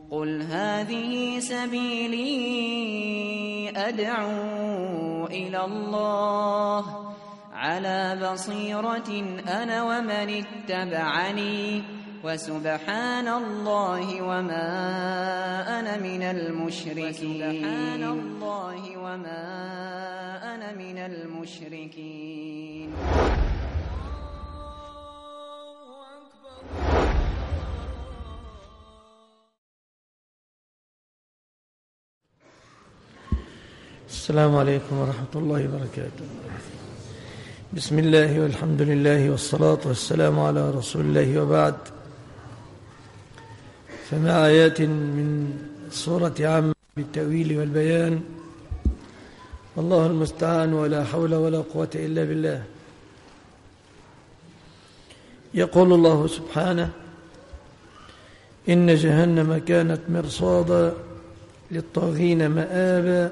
قل هذه سبيلي أدعو إلى الله على بصيرة أنا ومن اتبعني وسبحان الله وما أنا من المشركين. السلام عليكم ورحمة الله وبركاته. بسم الله والحمد لله والصلاة والسلام على رسول الله، وبعد. فمع آيات من سورة عامة بالتأويل والبيان، والله المستعان، ولا حول ولا قوة إلا بالله. يقول الله سبحانه: إن جهنم كانت مرصادا للطاغين مآبا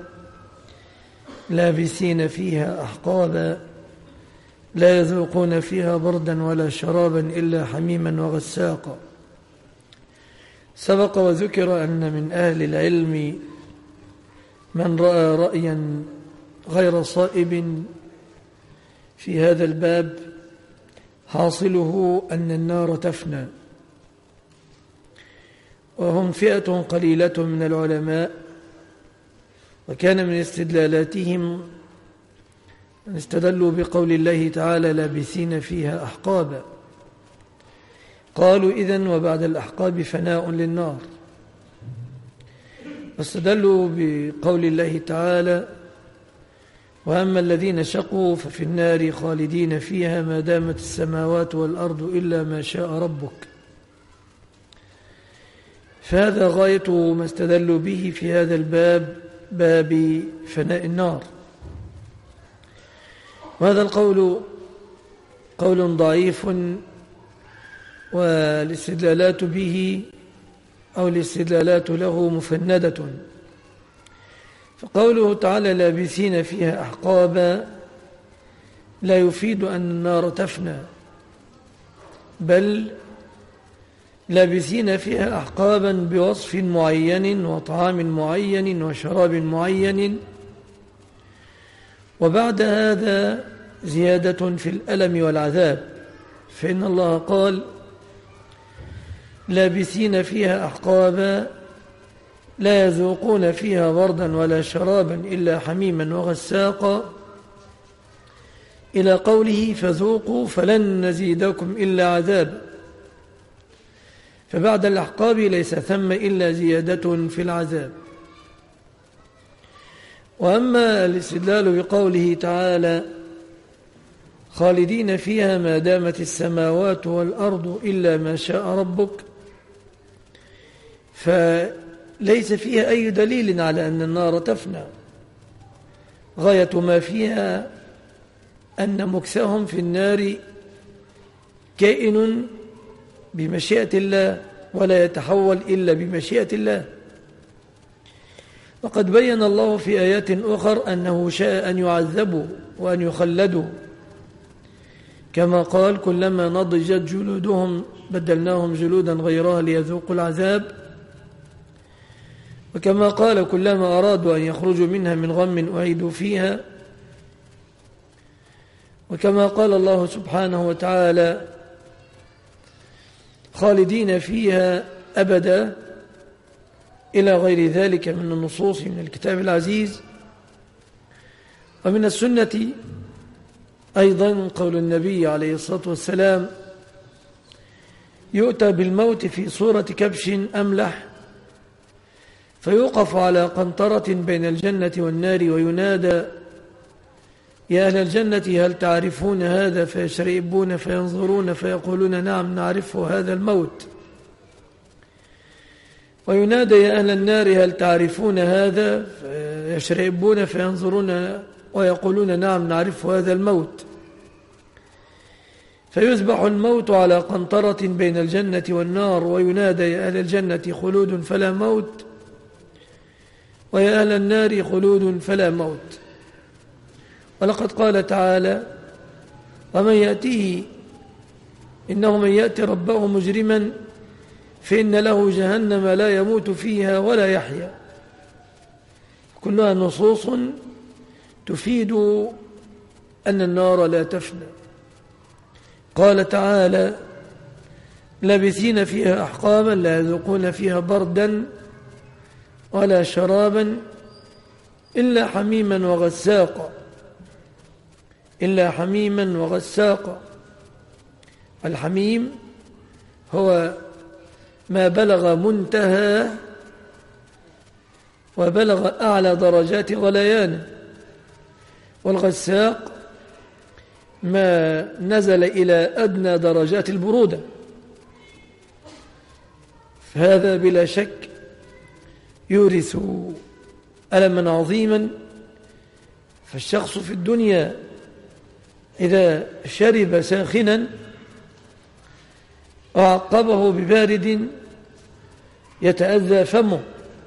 لابثين فيها أحقابا لا يذوقون فيها بردا ولا شرابا إلا حميما وغساقا. سبق وذكر أن من أهل العلم من رأى رأيا غير صائب في هذا الباب، حاصله أن النار تفنى، وهم فئة قليلة من العلماء. وكان من استدلالاتهم أن استدلوا بقول الله تعالى: لابثين فيها أحقابا. قالوا: إذن وبعد الأحقاب فناء للنار. واستدلوا بقول الله تعالى: وأما الذين شقوا ففي النار خالدين فيها ما دامت السماوات والأرض إلا ما شاء ربك. فهذا غاية ما استدلوا به في هذا الباب، باب فناء النار. وهذا القول قول ضعيف، والاستدلالات به أو الاستدلالات له مفندة. فقوله تعالى: لابثين فيها أحقابا لا يفيد أن النار تفنى، بل لابثين فيها أحقابا بوصف معين وطعام معين وشراب معين. وبعد هذا زيادة في الألم والعذاب، فإن الله قال: لابثين فيها أحقابا لا يذوقون فيها بردا ولا شرابا إلا حميما وغساقا، إلى قوله: فذوقوا فلن نزيدكم إلا عذابا. فبعد الأحقاب ليس ثم إلا زيادة في العذاب. وأما الاستدلال بقوله تعالى: خالدين فيها ما دامت السماوات والأرض إلا ما شاء ربك، فليس فيها أي دليل على أن النار تفنى. غاية ما فيها أن مكثهم في النار كائن بمشيئة الله، ولا يتحول إلا بمشيئة الله. وقد بين الله في آيات أخر أنه شاء أن يعذبوا وأن يخلدوا، كما قال: كلما نضجت جلودهم بدلناهم جلودا غيرها ليذوقوا العذاب. وكما قال: كلما أرادوا أن يخرجوا منها من غم أعيدوا فيها. وكما قال الله سبحانه وتعالى: خالدين فيها أبدا، إلى غير ذلك من النصوص من الكتاب العزيز. ومن السنة أيضا قول النبي عليه الصلاة والسلام: يؤتى بالموت في صورة كبش أملح، فيوقف على قنطرة بين الجنة والنار وينادى: يا أهل الجنة هل تعرفون هذا؟ فيشرئبون فينظرون فيقولون: نعم نعرفه، هذا الموت. وينادى: يا أهل النار هل تعرفون هذا؟ فيشرئبون فينظرون ويقولون: نعم نعرفه، هذا الموت. فيذبح الموت على قنطرة بين الجنة والنار، وينادى: يا أهل الجنة خلود فلا موت، ويا أهل النار خلود فلا موت. ولقد قال تعالى: ومن يأتيه إنه من يأتي ربه مجرما فإن له جهنم لا يموت فيها ولا يحيا. كلها نصوص تفيد أن النار لا تفنى. قال تعالى: لابثين فيها أحقابا لا يذوقون فيها بردا ولا شرابا إلا حميما وغساقا. إلا حميما وغساقا. الحميم هو ما بلغ منتهى وبلغ أعلى درجات غليانه، والغساق ما نزل إلى أدنى درجات البرودة. فهذا بلا شك يورث ألما عظيما. فالشخص في الدنيا إذا شرب ساخنا وعقبه ببارد يتأذى فمه،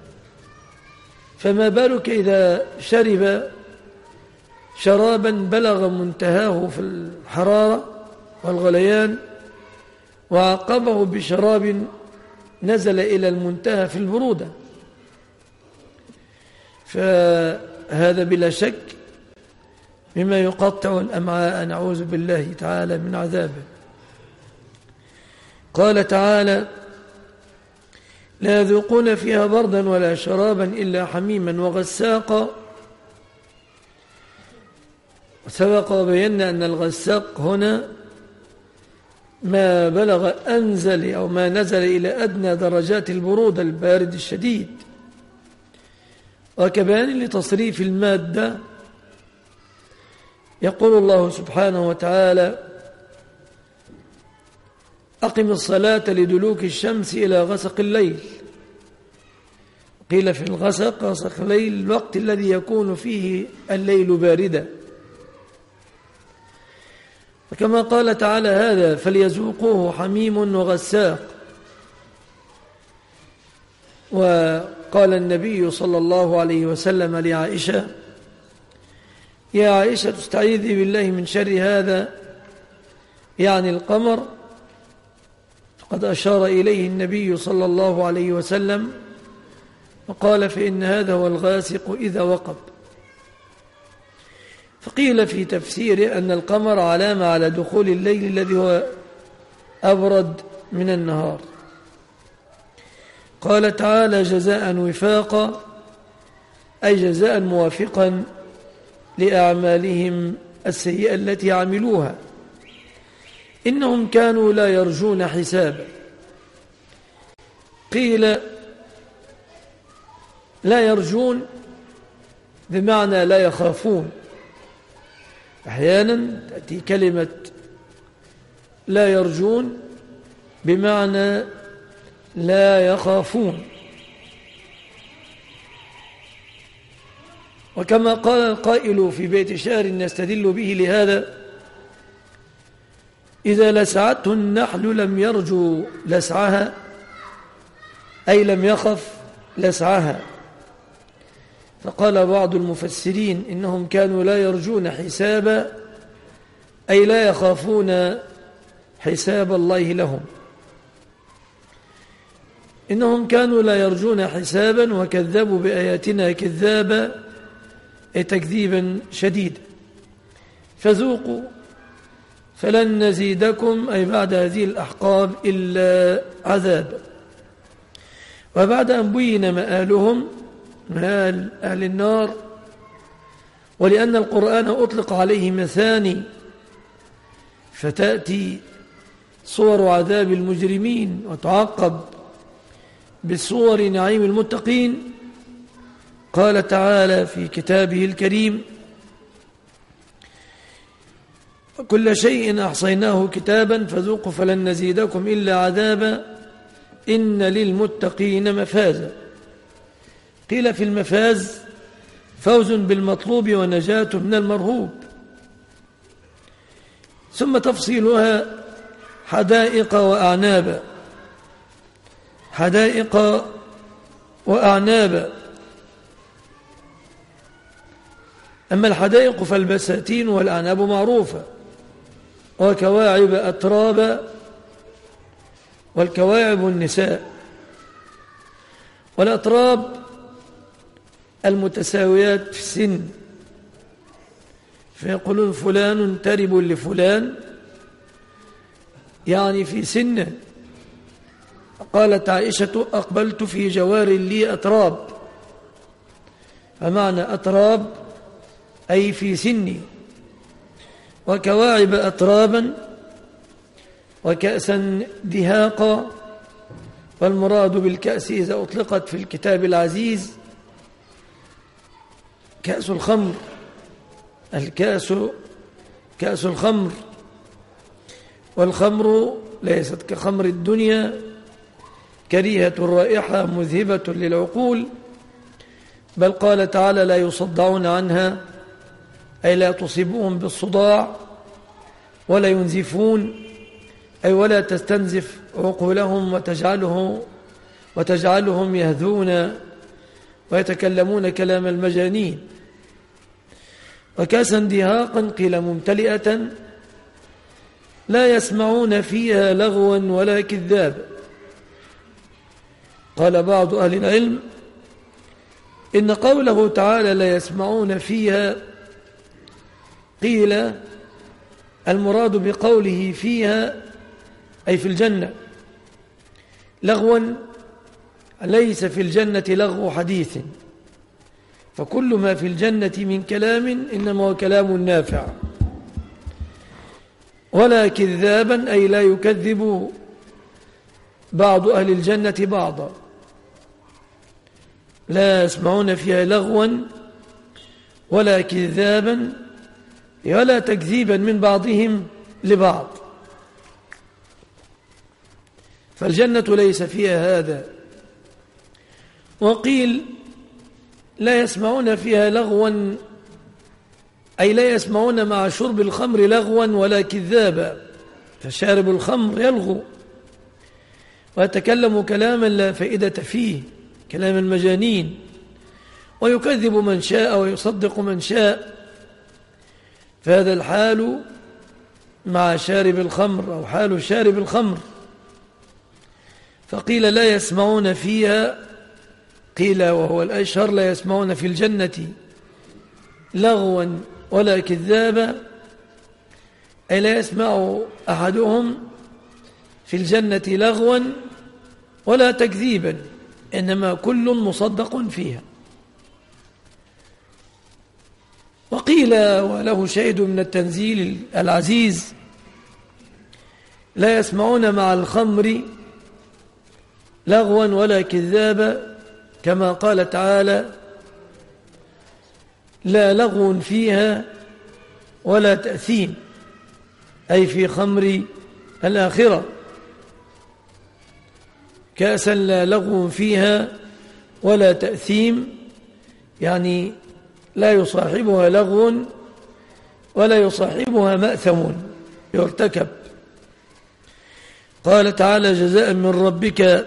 فما بالك إذا شرب شرابا بلغ منتهاه في الحرارة والغليان وعقبه بشراب نزل إلى المنتهى في البرودة. فهذا بلا شك مما يقطع الأمعاء، نعوذ بالله تعالى من عذابه. قال تعالى: لا يذوقون فيها بردا ولا شرابا إلا حميما وغساقا. سبق وبينا أن الغساق هنا ما بلغ أنزل أو ما نزل إلى أدنى درجات البرودة، البارد الشديد. وكبيان لتصريف المادة يقول الله سبحانه وتعالى: أقم الصلاة لدلوك الشمس إلى غسق الليل. قيل في الغسق غسق الليل الوقت الذي يكون فيه الليل باردا. وكما قال تعالى: هذا فليذوقوه حميم وغساق. وقال النبي صلى الله عليه وسلم لعائشة: يا عائشة استعيذي بالله من شر هذا، يعني القمر. فقد أشار إليه النبي صلى الله عليه وسلم وقال: فإن هذا هو الغاسق إذا وقب. فقيل في تفسيره أن القمر علامة على دخول الليل الذي هو أبرد من النهار. قال تعالى: جزاء وفاقا، أي جزاء موافقا لأعمالهم السيئة التي عملوها. إنهم كانوا لا يرجون حسابا. قيل لا يرجون بمعنى لا يخافون. أحيانا تأتي كلمة لا يرجون بمعنى لا يخافون. وكما قال القائل في بيت شعر يستدل به لهذا: إذا لسعته النحل لم يرجو لسعها، أي لم يخف لسعها. فقال بعض المفسرين: إنهم كانوا لا يرجون حسابا، أي لا يخافون حساب الله لهم. إنهم كانوا لا يرجون حسابا وكذبوا بآياتنا كذابا، أي تكذيبا شديدا. فذوقوا فلن نزيدكم، أي بعد هذه الأحقاب إلا عذابا. وبعد أن بين مآلهم، مآل أهل النار، ولأن القرآن أطلق عليه مثاني، فتأتي صور عذاب المجرمين وتعقب بصور نعيم المتقين. قال تعالى في كتابه الكريم: كل شيء أحصيناه كتابا فذوقوا فلن نزيدكم إلا عذابا إن للمتقين مفازا. قيل في المفاز فوز بالمطلوب ونجاة من المرهوب. ثم تفصيلها: حدائق وأعنابا. حدائق وأعنابا. أما الحدائق فالبساتين والأعناب معروفة، وكواعب أترابا، والكواعب النساء، والأتراب المتساويات في السن، فيقولون فلان ترب لفلان يعني في سنه. قالت عائشة أقبلت في جوار لي أتراب، فمعنى أتراب أي في سني. وكواعب أترابا وكأسا دهاقا، والمراد بالكأس إذا أطلقت في الكتاب العزيز كأس الخمر، الكأس كأس الخمر، والخمر ليست كخمر الدنيا كريهة الرائحة مذهبة للعقول، بل قال تعالى لا يصدعون عنها أي لا تصيبهم بالصداع، ولا ينزفون أي ولا تستنزف عقولهم وتجعلهم يهذون ويتكلمون كلام المجانين. وكأسا دهاقا قيل ممتلئة لا يسمعون فيها لغوا ولا كذابا. قال بعض أهل العلم إن قوله تعالى لا يسمعون فيها قيل المراد بقوله فيها أي في الجنة، لغوا ليس في الجنة لغو حديث، فكل ما في الجنة من كلام إنما هو كلام نافع، ولا كذابا أي لا يكذب بعض أهل الجنة بعضا. لا يسمعون فيها لغوا ولا كذابا ولا تكذيبا من بعضهم لبعض، فالجنة ليس فيها هذا. وقيل لا يسمعون فيها لغوا أي لا يسمعون مع شرب الخمر لغوا ولا كذابا، فشارب الخمر يلغو ويتكلم كلاما لا فائدة فيه، كلام المجانين، ويكذب من شاء ويصدق من شاء، فهذا الحال مع شارب الخمر أو حال شارب الخمر. فقيل لا يسمعون فيها، قيل وهو الأشهر لا يسمعون في الجنة لغوا ولا كذابا، أي لا يسمع أحدهم في الجنة لغوا ولا تكذيبا، إنما كل مصدق فيها. وقيل وله شيء من التنزيل العزيز لا يسمعون مع الخمر لغوا ولا كذابا، كما قال تعالى لا لغو فيها ولا تأثيم، أي في خمر الآخرة، كأسا لا لغو فيها ولا تأثيم، يعني لا يصاحبها لغو ولا يصاحبها مأثم يرتكب. قال تعالى جزاء من ربك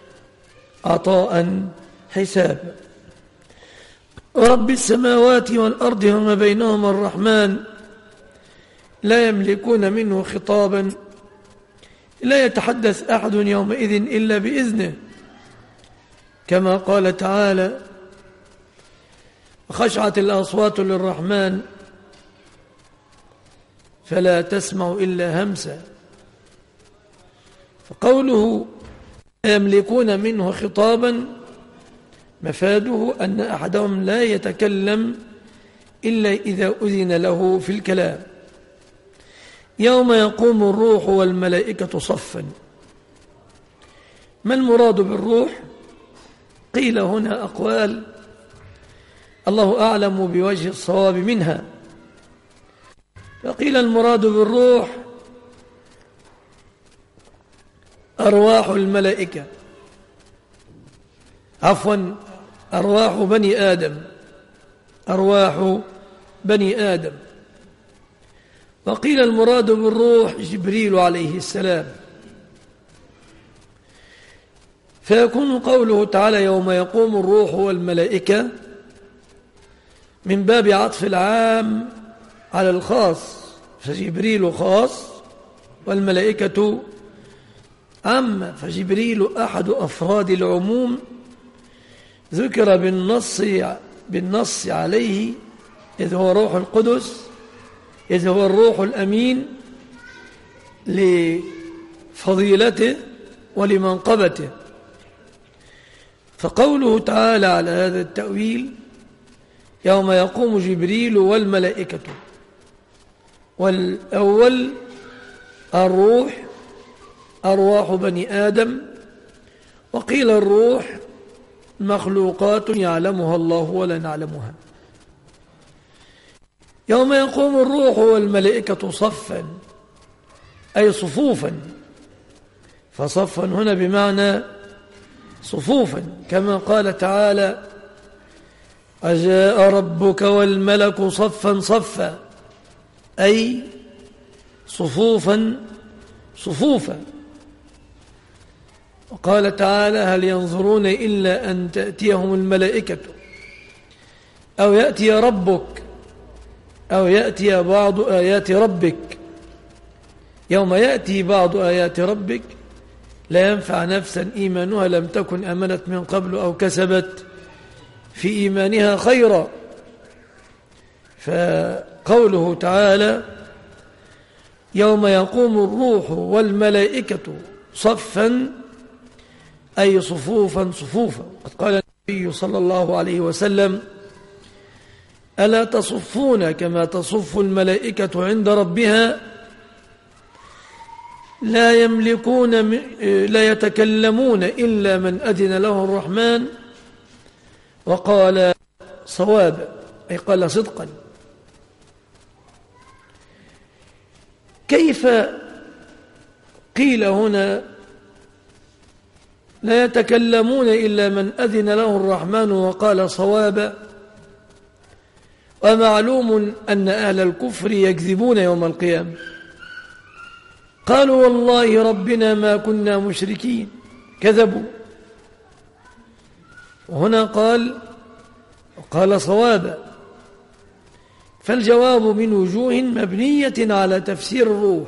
عطاء حسابا. رب السماوات والأرض وما بينهما الرحمن لا يملكون منه خطابا، لا يتحدث أحد يومئذ إلا بإذنه، كما قال تعالى خشعت الأصوات للرحمن فلا تسمع إلا همسا. فقوله لا يملكون منه خطابا مفاده أن أحدهم لا يتكلم إلا إذا أذن له في الكلام. يوم يقوم الروح والملائكة صفا. ما المراد بالروح؟ قيل هنا أقوال، الله أعلم بوجه الصواب منها. فقيل المراد بالروح أرواح الملائكة، عفوا أرواح بني آدم، أرواح بني آدم. وقيل المراد بالروح جبريل عليه السلام. فيكون قوله تعالى يوم يقوم الروح والملائكة من باب عطف العام على الخاص، فجبريل خاص والملائكة عام، فجبريل أحد أفراد العموم ذكر بالنص عليه، إذ هو روح القدس، إذ هو الروح الأمين لفضيلته ولمنقبته. فقوله تعالى على هذا التأويل: يوم يقوم جبريل والملائكة، والأول الروح، أرواح بني آدم، وقيل الروح مخلوقات يعلمها الله ولا نعلمها. يوم يقوم الروح والملائكة صفا، أي صفوفا، فصفا هنا بمعنى صفوفا، كما قال تعالى: وجاء ربك والملك صفا صفا، أي صفوفا صفوفا. وقال تعالى: هل ينظرون إلا أن تأتيهم الملائكة أو يأتي ربك أو يأتي بعض آيات ربك. يوم يأتي بعض آيات ربك لا ينفع نفسا إيمانها لم تكن آمنت من قبل أو كسبت في إيمانها خيرا. فقوله تعالى: يوم يقوم الروح والملائكة صفا، أي صفوفا صفوفا. قد قال النبي صلى الله عليه وسلم: ألا تصفون كما تصف الملائكة عند ربها، لا يتكلمون إلا من أذن له الرحمن وقال صوابا، أي قال صدقا. كيف قيل هنا لا يتكلمون إلا من أذن له الرحمن وقال صوابا؟ ومعلوم أن أهل الكفر يكذبون يوم القيامة. قالوا والله ربنا ما كنا مشركين، كذبوا. وهنا قال صوابا، فالجواب من وجوه مبنية على تفسير الروح.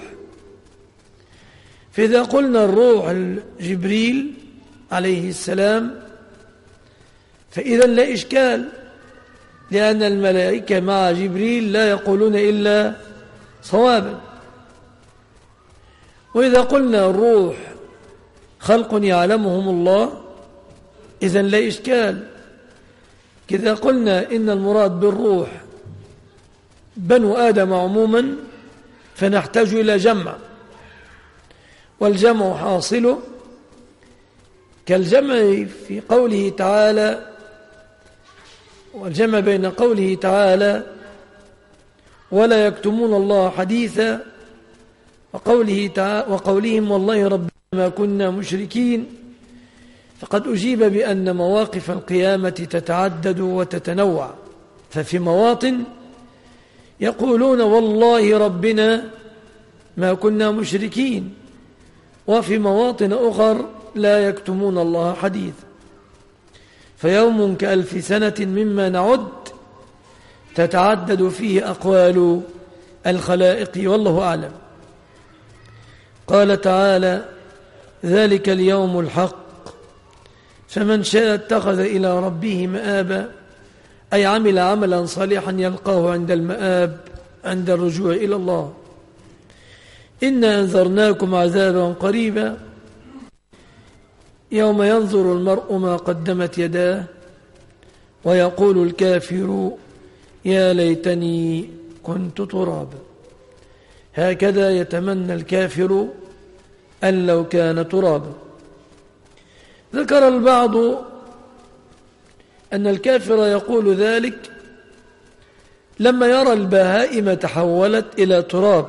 فإذا قلنا الروح جبريل عليه السلام فإذا لا إشكال، لأن الملائكة مع جبريل لا يقولون إلا صوابا. وإذا قلنا الروح خلق يعلمهم الله إذن لا إشكال. إذا قلنا إن المراد بالروح بنو آدم عموما فنحتاج إلى جمع، والجمع حاصل كالجمع في قوله تعالى، والجمع بين قوله تعالى ولا يكتمون الله حديثا وقولهم والله ربنا ما كنا مشركين. فقد أجيب بأن مواقف القيامة تتعدد وتتنوع، ففي مواطن يقولون والله ربنا ما كنا مشركين، وفي مواطن أخر لا يكتمون الله حديثا. فيوم كألف سنة مما نعد تتعدد فيه أقوال الخلائق، والله أعلم. قال تعالى: ذلك اليوم الحق فمن شاء اتخذ إلى ربه مآبا، أي عمل عملا صالحا يلقاه عند المآب، عند الرجوع إلى الله. إنا أنذرناكم عذابا قريبا يوم ينظر المرء ما قدمت يداه ويقول الكافر يا ليتني كنت ترابا. هكذا يتمنى الكافر أن لو كان ترابا. ذكر البعض أن الكافر يقول ذلك لما يرى البهائم تحولت إلى تراب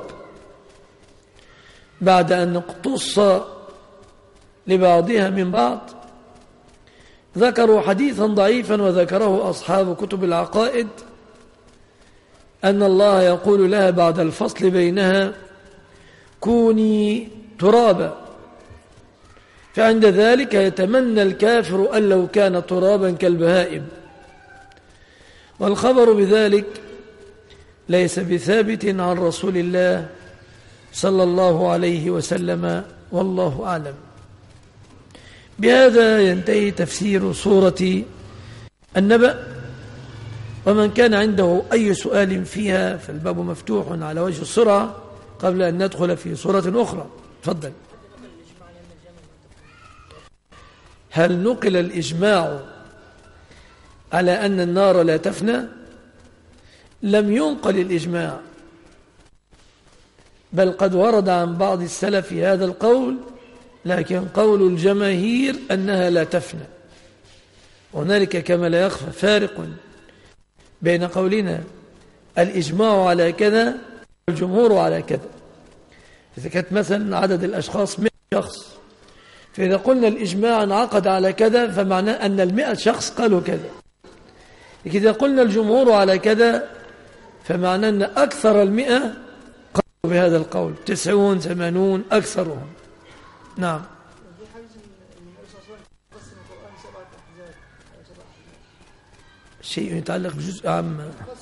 بعد أن اقتص لبعضها من بعض. ذكروا حديثا ضعيفا وذكره أصحاب كتب العقائد أن الله يقول لها بعد الفصل بينها كوني ترابا، فعند ذلك يتمنى الكافر أن لو كان ترابا كالبهائم. والخبر بذلك ليس بثابت عن رسول الله صلى الله عليه وسلم، والله أعلم. بهذا ينتهي تفسير سورة النبأ. ومن كان عنده أي سؤال فيها فالباب مفتوح على وجه السرعة قبل أن ندخل في سورة أخرى. تفضل. هل نقل الإجماع على أن النار لا تفنى؟ لم ينقل الإجماع، بل قد ورد عن بعض السلف هذا القول، لكن قول الجماهير أنها لا تفنى. هنالك كما لا يخفى فارق بين قولنا الإجماع على كذا والجمهور على كذا. إذا كانت مثلا عدد الأشخاص 100 شخص، فإذا قلنا الإجماع انعقد على كذا فمعناه أن 100 شخص قالوا كذا. إذا قلنا الجمهور على كذا فمعناه أن أكثر 100 قالوا بهذا القول، 90 80 أكثرهم. نعم. شيء يتعلق بجزء عام.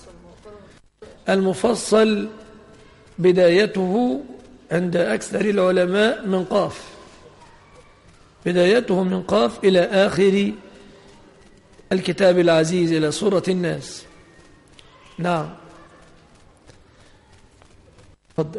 المفصل بدايته عند أكثر العلماء من قاف، بدايته من قاف إلى آخر الكتاب العزيز إلى سورة الناس. نعم. تفضل.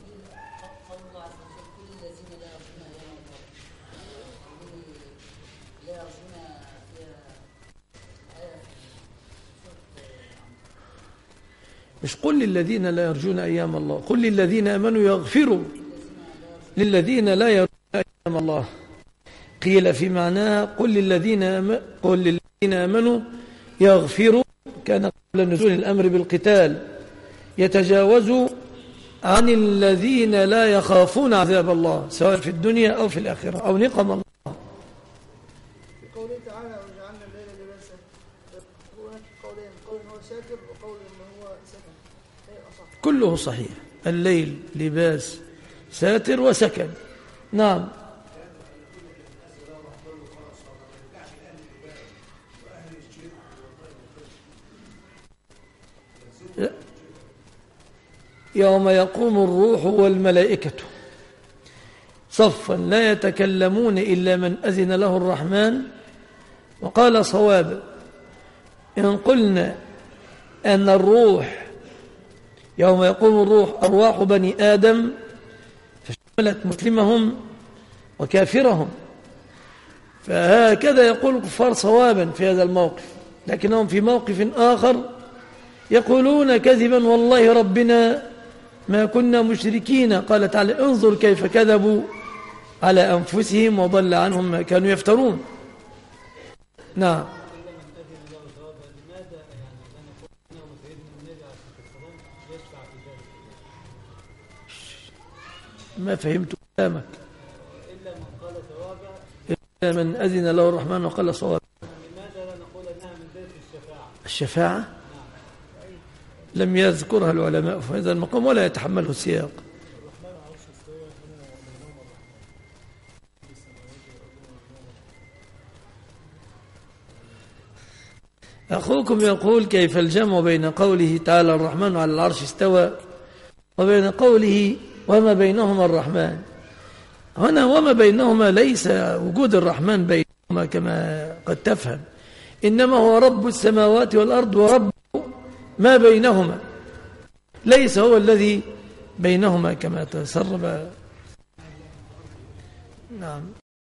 مش قل للذين لا يرجون أيام الله، قل للذين آمنوا يغفروا للذين لا يرجون أيام الله. قيل في معناها قل للذين آمنوا يغفروا، كان قبل نزول الأمر بالقتال، يتجاوزوا عن الذين لا يخافون عذاب الله سواء في الدنيا أو في الآخرة أو نقم الله. في قوله تعالى وجعلنا الليل لباسا، هناك قولين، قول هو ساتر وقول هو سكن، كله صحيح. الليل لباس ساتر وسكن. نعم. يوم يقوم الروح والملائكة صفا لا يتكلمون إلا من أذن له الرحمن وقال صوابا. إن قلنا أن الروح يوم يقوم الروح أرواح بني آدم فشملت مسلمهم وكافرهم، فهكذا يقول الكفار صوابا في هذا الموقف، لكنهم في موقف آخر يقولون كذبا والله ربنا ما كنا مشركين. قال تعالى انظر كيف كذبوا على أنفسهم وضل عنهم ما كانوا يفترون. نعم. ما فهمت كلامك. إلا من أذن له الرحمن وقال صوابا. لماذا لا نقول أنها من باب الشفاعة؟ لم يذكرها العلماء في هذا المقام ولا يتحمله السياق. أخوكم يقول كيف الجمع بين قوله تعالى الرحمن على العرش استوى وبين قوله وما بينهما الرحمن. هنا وما بينهما ليس وجود الرحمن بينهما كما قد تفهم، إنما هو رب السماوات والأرض ورب ما بينهما، ليس هو الذي بينهما كما تسرب. نعم.